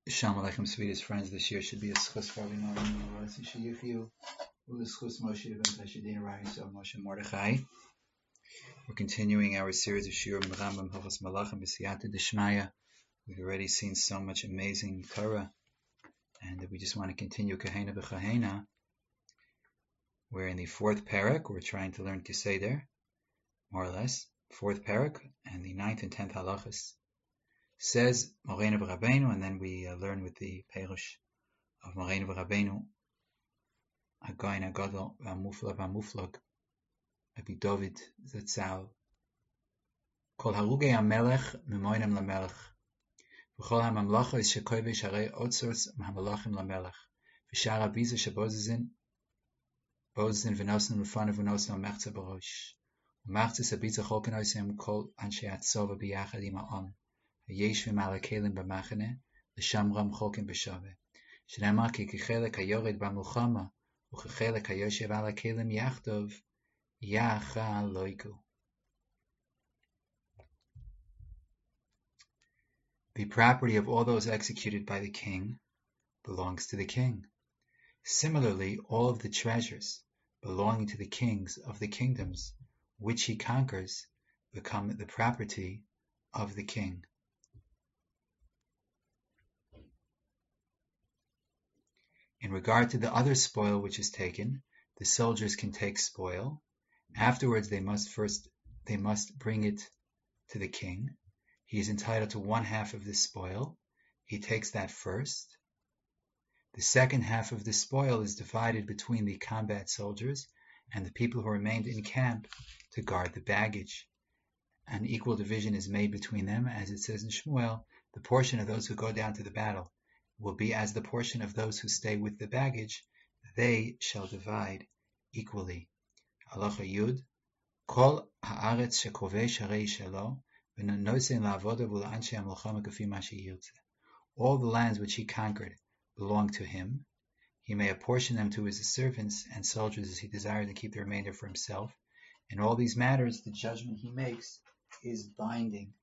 Shalom Aleichem, sweetest friends. This year should be a schus for everyone. We're continuing our series of Shiurim Rambam Hilchos Malachim B'Siyata D'Shmaya. We've already seen so much amazing Torah, and we just want to continue Kahena B'Chahena. We're in the fourth parak. We're trying to learn Keseder, more or less. Fourth parak, and the 9th and 10th halachas. Says Moreinu B'Rabbeinu, and then we learn with the Perush of Moreinu B'Rabbeinu, Again Agadol V'Amuflag, Rabbi David Zatzal. Kol Harugei HaMelech Memoinem LaMelech, V'chol HaMamlacha is Shekovesh Harei Otzos HaMalachim LaMelech, V'shar HaBiza Shebozizin V'nosen L'fanav V'nosen HaMechza B'rosh, U'machzis HaBiza Cholken Oisem Kol Anshe Atzova B'yachad Im HaOm, Yeshvim ala kelim b'machane, l'shamram cholkim b'shave. Shnema ki kechelek hayored b'mulchama, u'kechelek hayoshev ala kelim yachtov, yacha loiku. The property of all those executed by the king belongs to the king. Similarly, all of the treasures belonging to the kings of the kingdoms which he conquers become the property of the king. In regard to the other spoil which is taken, the soldiers can take spoil. Afterwards, they must bring it to the king. He is entitled to one half of the spoil. He takes that first. The second half of the spoil is divided between the combat soldiers and the people who remained in camp to guard the baggage. An equal division is made between them, as it says in Shmuel, the portion of those who go down to the battle will be as the portion of those who stay with the baggage. They shall divide equally. Halacha Yud, Kol haaretz shekovesh harei shelo, v'nosen la'avoda v'la'anshe ha'milchama kafi ma sheyirtzeh. All the lands which he conquered belong to him. He may apportion them to his servants and soldiers as he desires and keep the remainder for himself. In all these matters, the judgment he makes is binding.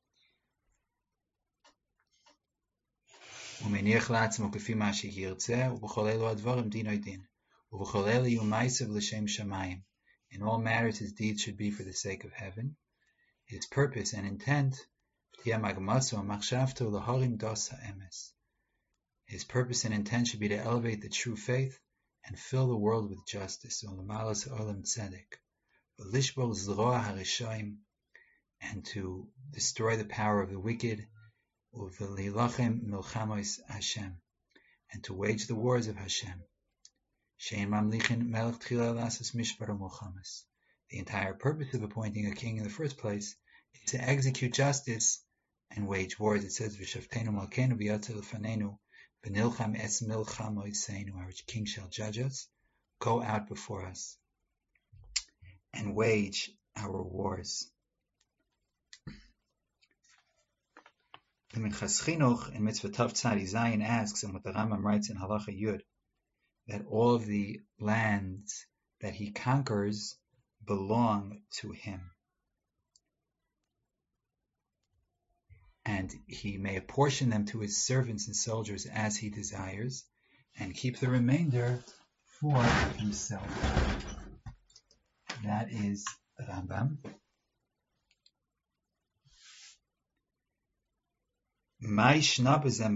ומניח לעצמו כפי מה שירצה, ובכל אלו הדברים דינוי דין, ובכל אלו יהיו מעשיו לשם שמיים. In all matters his deeds should be for the sake of heaven. His purpose and intent, תהיה מגמתו ומחשבתו להרים דוס האמס. His purpose and intent should be to elevate the true faith and fill the world with justice, ולמעלת העולם צדק, ולשבור זרוע הרשעים, and to destroy the power of the wicked, and to wage the wars of Hashem. The entire purpose of appointing a king in the first place is to execute justice and wage wars. It says, our king shall judge us, go out before us, and wage our wars. The Minchas Chinuch in Mitzvah Tav Tzadi Zayin asks, and what the Rambam writes in Halacha Yud, that all of the lands that he conquers belong to him. And he may apportion them to his servants and soldiers as he desires, and keep the remainder for himself. That is the Rambam. Why is the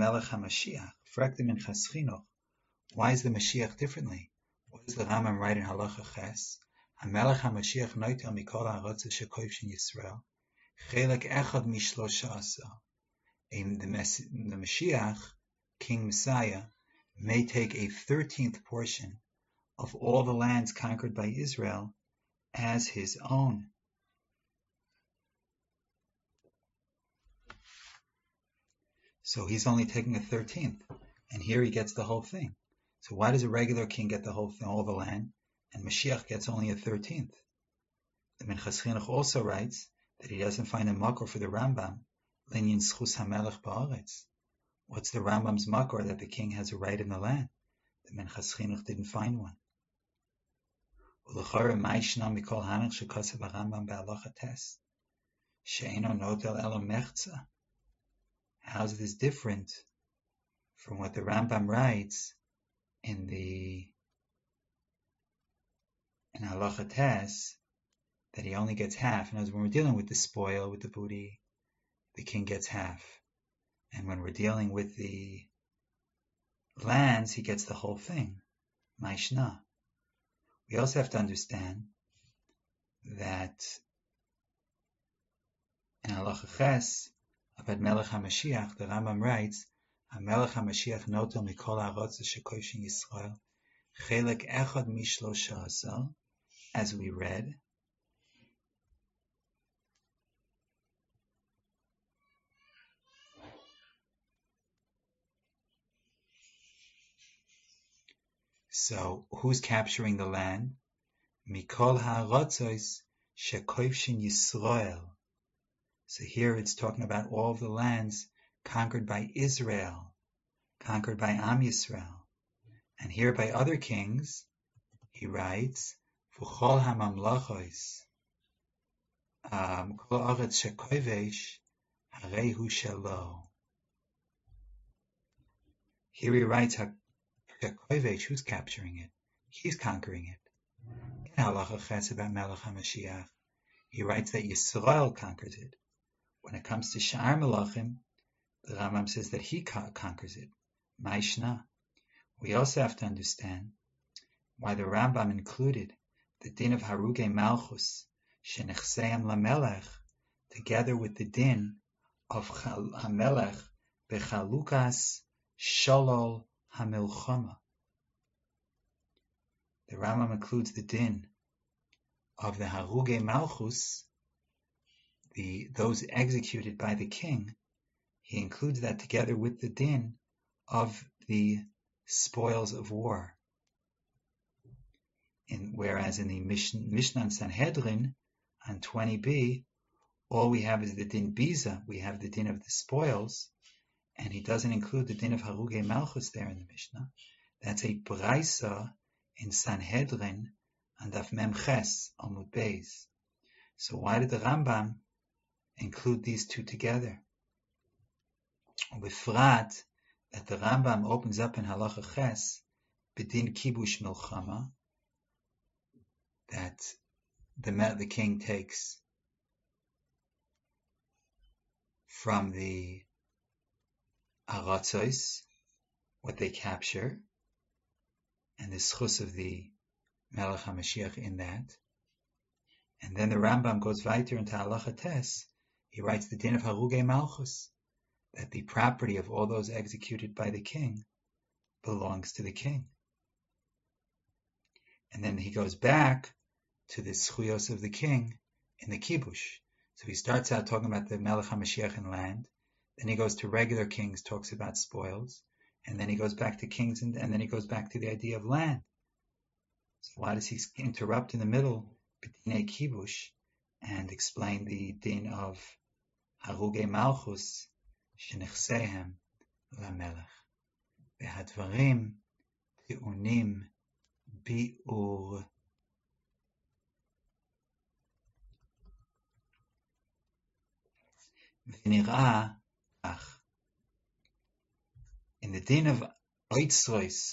Mashiach differently? What does the Rambam write in Halacha Ches? HaMelech HaMashiach noitel mikol ha'arotza shekoivshin Yisrael chelek echad mishlosha asa. The Mashiach, King Messiah, may take a 13th portion of all the lands conquered by Israel as his own. So he's only taking a 13th, and here he gets the whole thing. So why does a regular king get the whole thing, all the land, and Mashiach gets only a 13th? The Minchas Chinuch also writes that he doesn't find a makor for the Rambam, Linyan Schus HaMelech Ba'aretz. What's the Rambam's makor that the king has a right in the land? The Minchas Chinuch didn't find one. Ulechora ma'ishna mikol hanach shekasav HaRambam be'alacha tes she'eno notel elo mechza. How is this different from what the Rambam writes in Halacha Tes, that he only gets half. And as when we're dealing with the spoil, with the booty, the king gets half. And when we're dealing with the lands, he gets the whole thing. Maishna. We also have to understand that in Halacha Ches, about Melech HaMashiach, the Rambam writes, HaMelech HaMashiach notel mikol ha'arotz shekoishin Yisrael, chelek echad mishlosha asar, as we read. So, who's capturing the land? Mikol ha'arotzos shekoishin Yisrael. So here it's talking about all the lands conquered by Israel, conquered by Am Yisrael. And here by other kings, he writes, V'chol ha'mamlachos, kol ha'aretz shekovesh, harehu shelo. Here he writes, shekovesh, who's capturing it? He's conquering it. In Halacha Ches about Melech HaMashiach, he writes that Yisrael conquers it. When it comes to Sha'ar Melachim, the Rambam says that he conquers it. Ma'ishna. We also have to understand why the Rambam included the din of Harugei Malchus, Shenechseim LaMelech, together with the din of HaMelech Bechalukas Sholol HaMilchama. The Rambam includes the din of the Harugei Malchus, those executed by the king. He includes that together with the din of the spoils of war. Whereas in the Mishnah Sanhedrin on 20b, all we have is the din Biza, we have the din of the spoils, and he doesn't include the din of Harugei Malchus there in the Mishnah. That's a Braisa in Sanhedrin and Daf Mem Ches Amud Beis. So why did the Rambam include these two together? With Frat, that the Rambam opens up in Halacha Ches, B'din Kibush Milchama, that the king takes from the Aratzos what they capture, and the schus of the Melech HaMashiach in that. And then the Rambam goes weiter into Halacha Tes. He writes the din of Harugei Malchus, that the property of all those executed by the king belongs to the king. And then he goes back to the schuyos of the king in the kibush. So he starts out talking about the Melech HaMashiach in land, then he goes to regular kings, talks about spoils, and then he goes back to kings, and then he goes back to the idea of land. So why does he interrupt in the middle, b'dinei kibush, and explain the din of Harugei Malchus, Shenechsehem LaMelech? V'hadvarim ti'unim bi'ur. V'nir'a ach. In the din of Oitzrois,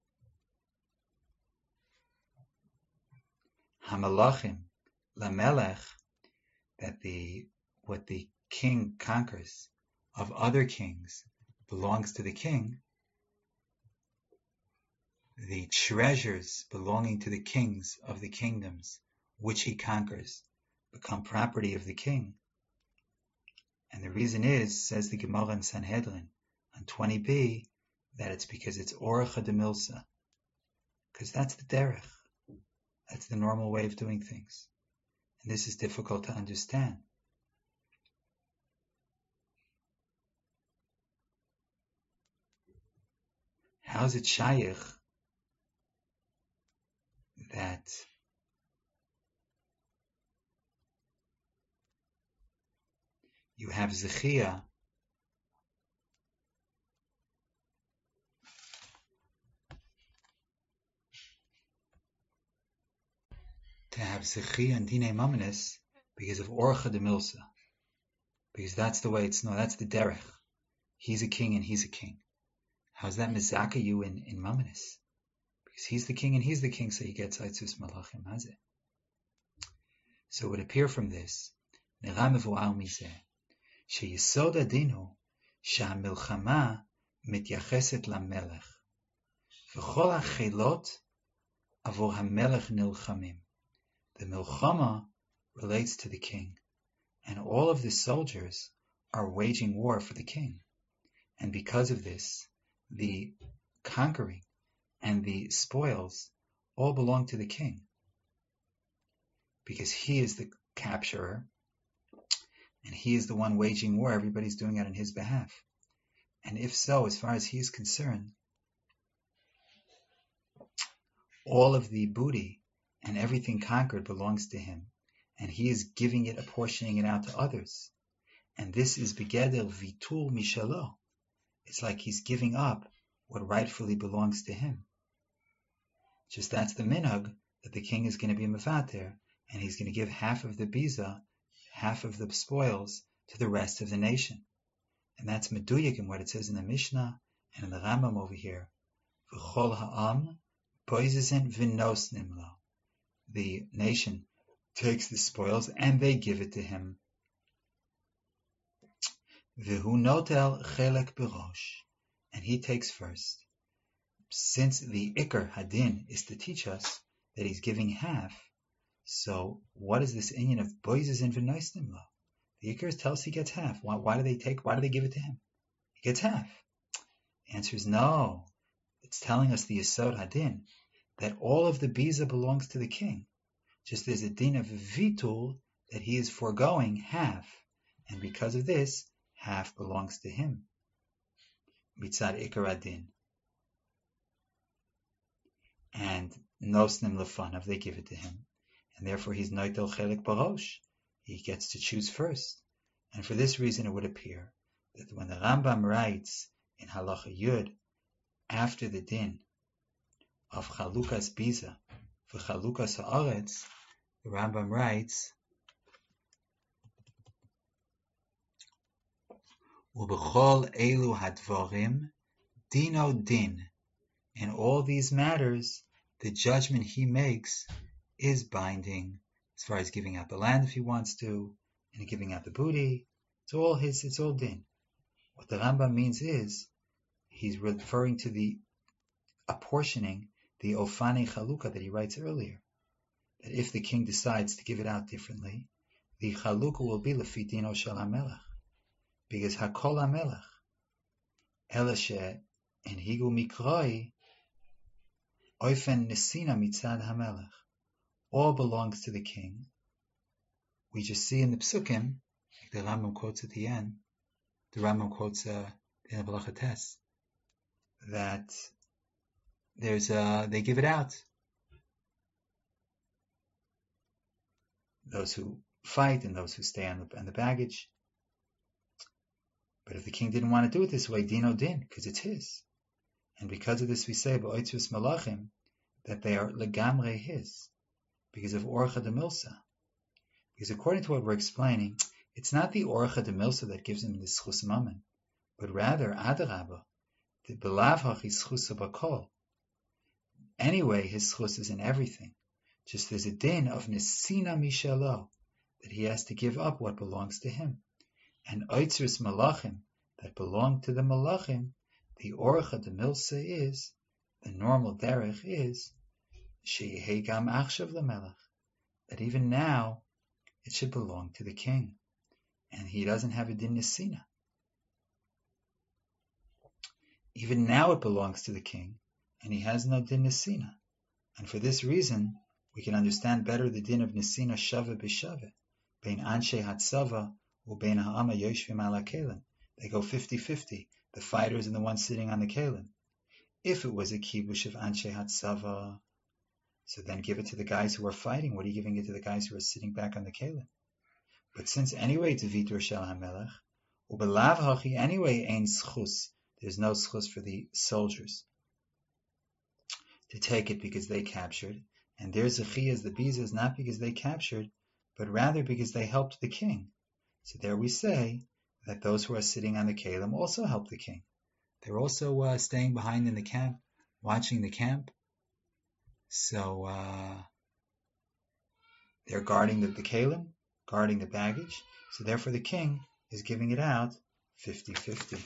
Hamalachim LaMelech, that what the king conquers of other kings belongs to the king, the treasures belonging to the kings of the kingdoms which he conquers become property of the king. And the reason is, says the Gemara in Sanhedrin on 20b, that it's because it's Oracha de Milsa, because that's the derech, that's the normal way of doing things. And this is difficult to understand. How is it shaykh that you have Zechia to have Zechia and Dinei Mamanis because of Orcha de Milsa, because that's the way it's known, that's the derech. He's a king and he's a king. How's that mizaka you in Mamanis? Because he's the king and he's the king, so he gets Aitzvus Malachim Hazeh. So it would appear from this, Nera mevu'ar mizeh, sheyesod adinu שהמלחמה מתייחסת למלך, וכל החילות עבור המלך נלחמים. The milchama relates to the king, and all of the soldiers are waging war for the king. And because of this, the conquering and the spoils all belong to the king, because he is the capturer, and he is the one waging war. Everybody's doing it on his behalf. And if so, as far as he is concerned, all of the booty and everything conquered belongs to him, and he is giving it, apportioning it out to others. And this is begeder vitul mishalo. It's like he's giving up what rightfully belongs to him. Just that's the minhag, that the king is going to be mevater, and he's going to give half of the biza, half of the spoils, to the rest of the nation. And that's meduyik in what it says in the Mishnah and in the Rambam over here. V'chol ha'am poizezen v'nosnim lo. The nation takes the spoils and they give it to him. V'hu notel chelek b'rosh. And he takes first. Since the ikar hadin is to teach us that he's giving half, so what is this inyan of poizezen v'nosnim lo? The ikar tells us he gets half. Why do they give it to him? He gets half. The answer is no. It's telling us the Yesod Hadin, that all of the biza belongs to the king. Just there's a din of vitul, that he is foregoing half. And because of this, half belongs to him. Mitzad ikar hadin. And nosnim lefanav, they give it to him. And therefore he's noitel chelik barosh. He gets to choose first. And for this reason it would appear that when the Rambam writes in Halacha Yud, after the din of Chalukas Biza for Chalukas Haaretz, the Rambam writes, Ubechol elu hadvarim dino din. In all these matters, the judgment he makes is binding. As far as giving out the land if he wants to, and giving out the booty, it's all his, it's all din. What the Rambam means is, he's referring to the apportioning, the ofane chaluka that he writes earlier. That if the king decides to give it out differently, the chaluka will be lefi dino shel hamelech. Because hakol hamelech, ela she enhigu mikroi, oifen nesina mitzad hamelech. All belongs to the king. We just see in the Psukim, like the Rambam quotes at the end, the Rambam quotes in the Balachates, that they give it out. Those who fight and those who stay on the baggage. But if the king didn't want to do it this way, dino din, because it's his. And because of this we say, ba'oitzvus malachim, that they are legamre his. Because of Orcha de Milsa. Because according to what we're explaining, it's not the Orcha de Milsa that gives him the schus mammon, but rather Adarabba, the belavhach is schus bakol. Anyway, his schus is in everything. Just there's a din of nesina mishalo, that he has to give up what belongs to him. And oitzrus malachim, that belong to the malachim, the Orcha de Milsa is, the normal derech is, that even now it should belong to the king, and he doesn't have a din nesina. Even now it belongs to the king, and he has no din nesina. And for this reason, we can understand better the din of nesina shava b'shava, bein anshe hatzava u bein ha'ama yoshvim ala kelim. They go 50-50, the fighters and the ones sitting on the kelim. If it was a kibush of anshe hatzava, so then give it to the guys who are fighting. What are you giving it to the guys who are sitting back on the kelim? But since anyway it's a vitur shel hamelech, ubelav hachi anyway ein schus. There's no schus for the soldiers to take it because they captured, and their zechiyas, the biza, is not because they captured, but rather because they helped the king. So there we say that those who are sitting on the kelim also help the king. They're also staying behind in the camp, watching the camp. So they're guarding the kalim, guarding the baggage. So therefore the king is giving it out 50-50.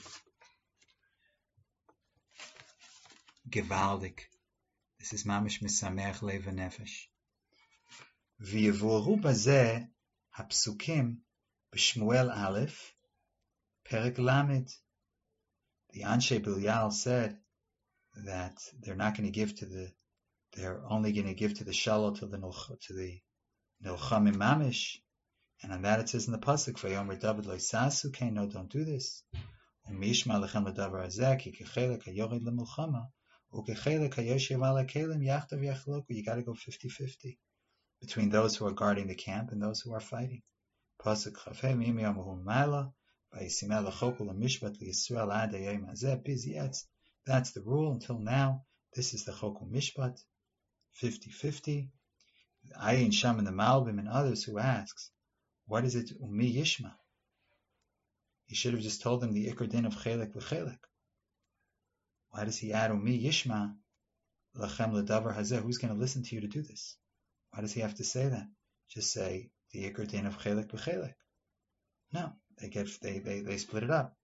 Gewaldig. This is mamish misamech lev nefesh. V'yevoru bazeh hapsukim b'Shmuel Aleph Perek Lamed. The Anshe Bilyal said that they're not going to give to the, they're only going to give to the Shalot, to the Nilchamim Mamish. And on that it says in the pasuk, Vayomer David lo sasu, okay, no, don't do this. Umishma lechem ledavar hazeh, ki kechelek hayored lemilchama, ukechelek hayoshev ala kelim yachtav yachloku. You got to go 50-50 between those who are guarding the camp and those who are fighting. Pasuk chafei miyim yamuhu ma'ala, vayisimeh lechoku lemishpat liyisrael ad hayom hazeh. Yes, that's the rule until now. This is the choku mishpat, 50-50. Ayin Sham and the Malbim and others who asks, what is it umi yishma? He should have just told them the ikar din of chelek v'chelek. Why does he add umi yishma lachem ledavar hazeh? Who's going to listen to you to do this? Why does he have to say that? Just say the ikar din of chelek v'chelek. No, they split it up.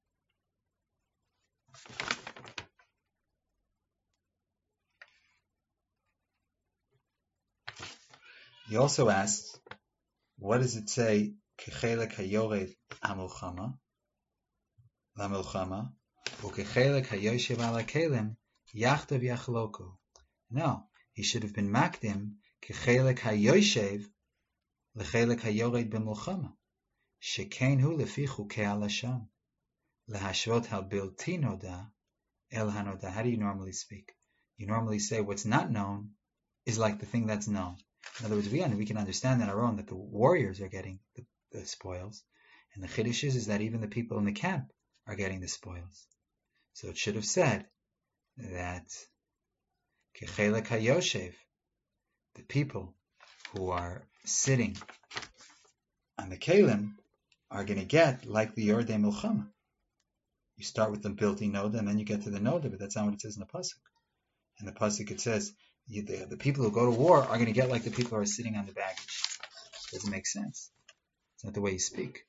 He also asks, what does it say? Kechelek hayored amilchama, lamilchama, ukechelek hayoshev ala kelim yachtav yachloku. No, he should have been makdim kechelek hayoshev lechelek hayored b'milchama. Shekein hu lefi chukei halashon lehashvot habilti noda el hanoda. How do you normally speak? You normally say what's not known is like the thing that's known. In other words, we can understand on our own that the warriors are getting the spoils, and the chiddush is that even the people in the camp are getting the spoils. So it should have said that kechelek hayoshev, the people who are sitting on the kelim, are going to get like the yordei milchama. You start with the bilti noda, and then you get to the noda, but that's not what it says in the pasuk. In the pasuk it says the people who go to war are going to get like the people who are sitting on the baggage. It doesn't make sense. It's not the way you speak.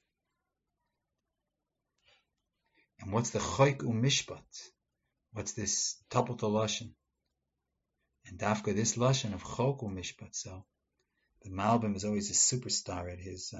And what's the choik umishpat? What's this taputo lashon? And dafka, this lashon of chok umishpat. So the Malbim is always a superstar at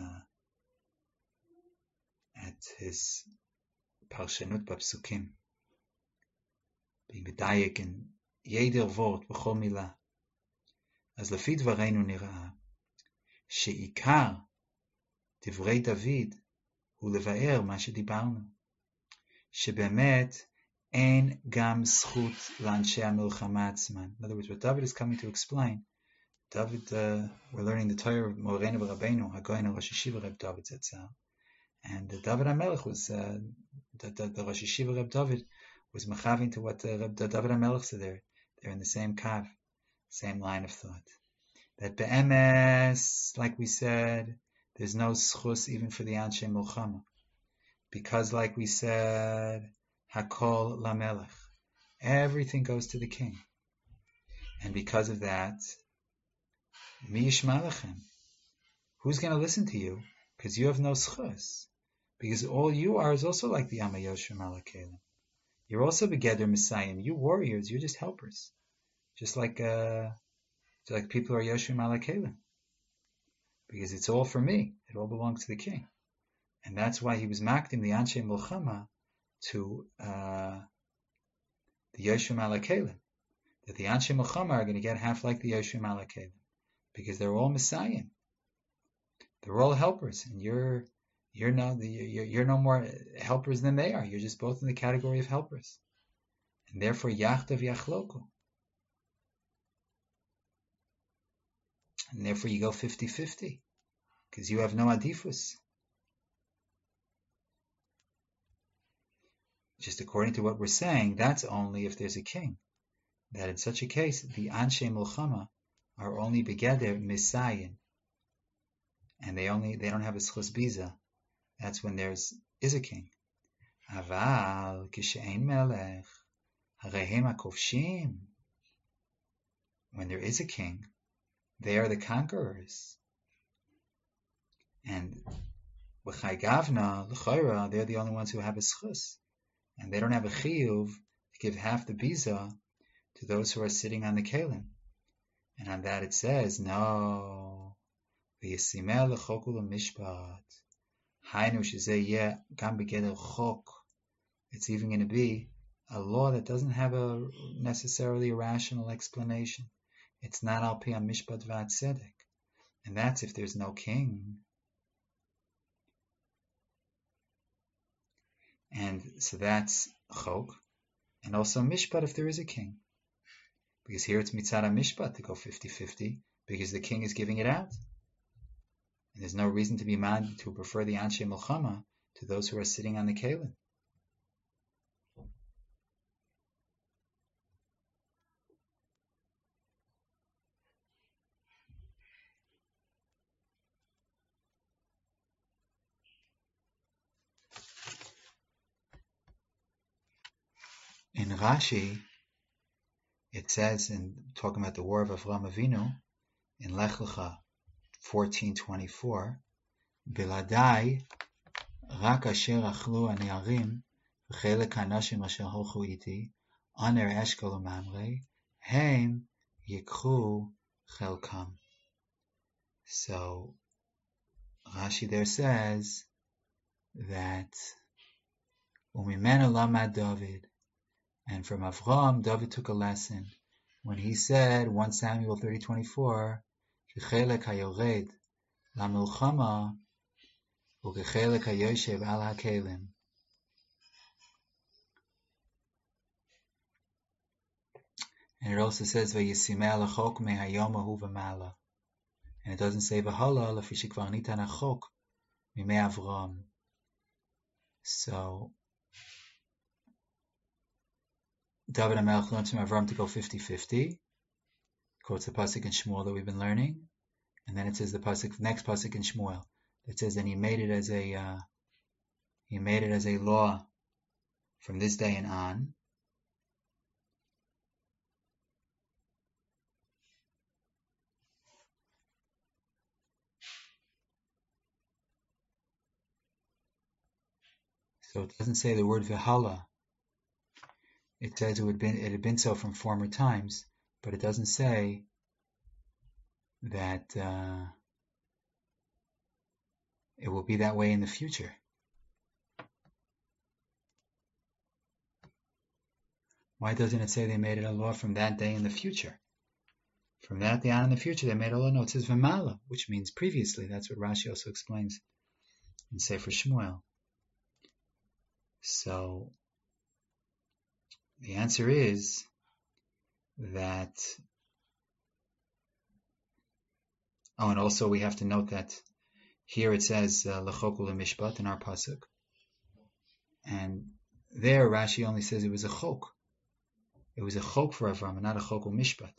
his parshanut b'psukim, being medayek in yeder vort b'chol milah. As lefi dvareinu nirah she'ikar divrei David hu levaer ma shedibarnu shebemet ein gam zchut la'anshei hamilchama atzman. In other words, what David is coming to explain, David, we're learning the Torah of Moreinu v'Rabbeinu Hagoyin Rosh Yeshiva Reb David Zatzal, and David HaMelech was the Rosh Yeshiva Reb David was mechaving to what David HaMelech said there. They're in the same kav, same line of thought. That be'emes, like we said, there's no schus even for the Anshe Milchama. Because like we said, Hakol LaMelech, everything goes to the king. And because of that, Mi yishma lechem, who's going to listen to you? Because you have no schus. Because all you are is also like the Amayoshim Alakelim. You're also begeder Messiah. You warriors, you're just helpers. Just like people are Yoshim Alakelim. Because it's all for me. It all belongs to the king. And that's why he was makdim the Anshe Milchama to the Yoshim Alakelim. That the Anshe Milchama are going to get half like the Yoshim Alakelim. Because they're all Messiah. They're all helpers. And you're no more helpers than they are. You're just both in the category of helpers. And therefore, yachtav yachloku. And therefore, you go 50-50. Because you have no adifus. Just according to what we're saying, that's only if there's a king. That in such a case, the Anshe Milchama are only begeder Misayin. And they don't have a schus biza. That's when there is a king. אבל כשאין מלך, הרי הם הכובשים. When there is a king, they are the conquerors. And l'chai gavna, l'chayra, they're the only ones who have a schus. And they don't have a chiyuv to give half the biza to those who are sitting on the kelim. And on that it says, no, v'yisimeh l'chok u'lemishpat. Hainu shezeh yeh gam begeder chok. It's even going to be a law that doesn't have a necessarily a rational explanation. It's not al pi mishpat v'atzedek. And that's if there's no king. And so that's chok. And also mishpat if there is a king. Because here it's mitzad mishpat to go 50-50, because the king is giving it out. And there's no reason to be mad to prefer the anshe milchama to those who are sitting on the kelim. In Rashi, it says, in talking about the war of Avraham Avinu, in Lech Lecha 14:24, Biladai rak asher achlu hane'arim v'chelek hanashim asher holchu iti aner eshkol u'mamrei hem yikchu chelkam. So Rashi there says that umimenu lamad David. And from Avraham, David took a lesson when he said, 1 Samuel 30:24, Kechelek hayored lamilchama ukechelek hayoshev al hakelim. And it also says, Vayisimeh lachok mehayom ahu v'mala. And it doesn't say v'hala lefi shekvar nitan hachok mimei Avraham. So David HaMelech learns from Avram to go 50-50. Quotes the pasuk in Shmuel that we've been learning, and then it says the next pasuk in Shmuel that says, and he made it as a law from this day and on. So it doesn't say the word v'hala. It says it had been so from former times, but it doesn't say that it will be that way in the future. Why doesn't it say they made it a law from that day in the future? From that day on in the future, they made a law. No, it says v'mala, which means previously. That's what Rashi also explains in Sefer Shmuel. So the answer is that, and also we have to note that here it says l'chok u'lemishpat in our pasuk, and there Rashi only says it was a chok. It was a chok for Avram, and not a chok u'mishpat.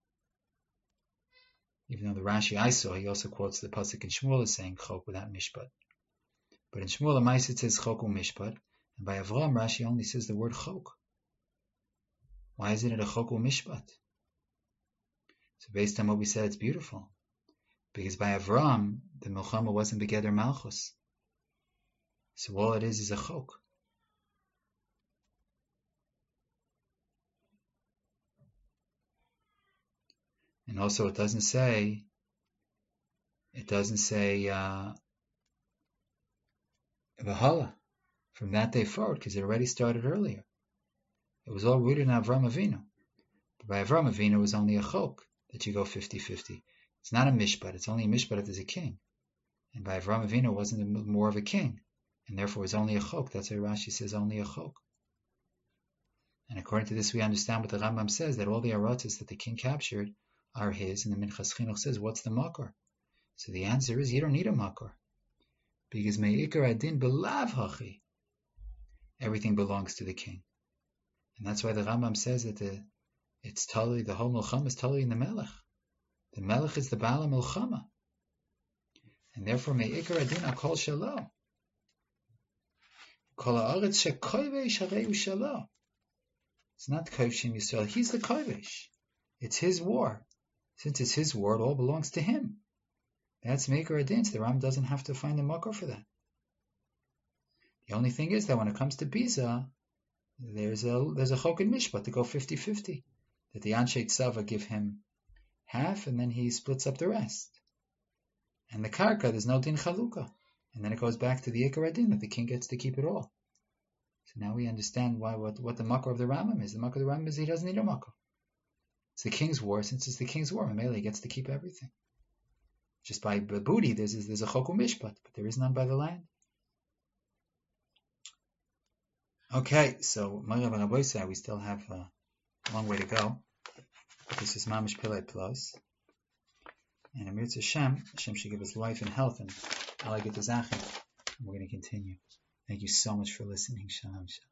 Even though the Rashi I saw, he also quotes the pasuk in Shmuel as saying chok without mishpat. But in Shmuel the Ma'aseh it says chok u'mishpat, and by Avram Rashi only says the word chok. Why isn't it a chok u'mishpat? So based on what we said, it's beautiful. Because by Avram, the milchama wasn't begeder malchus. So all it is a chok. And also it doesn't say v'hala from that day forward, because it already started earlier. It was all rooted in Avram Avinu. But by Avram Avinu, it was only a chok that you go 50-50. It's not a mishpat. It's only a mishpat if there's a king. And by Avram Avinu, it wasn't more of a king. And therefore, it was only a chok. That's why Rashi says only a chok. And according to this, we understand what the Rambam says, that all the aratas that the king captured are his. And the Minchas Chinuch says, what's the makor? So the answer is, you don't need a makor. Because me'ikar adin belav hachi. Everything belongs to the king. And that's why the Rambam says that the whole milchama is totally in the melech. The melech is the Baal milchama. And therefore, me'ikar adin akol shelo. It's not Kovshim Yisrael. He's the Kovish. It's his war. Since it's his war, it all belongs to him. That's Meikar Adin. So the Ram doesn't have to find a makor for that. The only thing is that when it comes to Biza, there's a chok and mishpat to go 50-50. That the Anshe Tzava give him half, and then he splits up the rest. And the Karka, there's no din chaluka. And then it goes back to the Ikar Adin, that the king gets to keep it all. So now we understand what the makor of the Rambam is. The makor of the Rambam is he doesn't need a makor. It's the king's war. Since it's the king's war, Mamela, he gets to keep everything. Just by booty, there's a chok mishpat, but there is none by the land. Okay, so Marav and Aboisai, we still have a long way to go. This is Mamish Pillay Plus. And Amir Hashem should give us life and health, and Allah get the Zachin. We're going to continue. Thank you so much for listening. Shalom.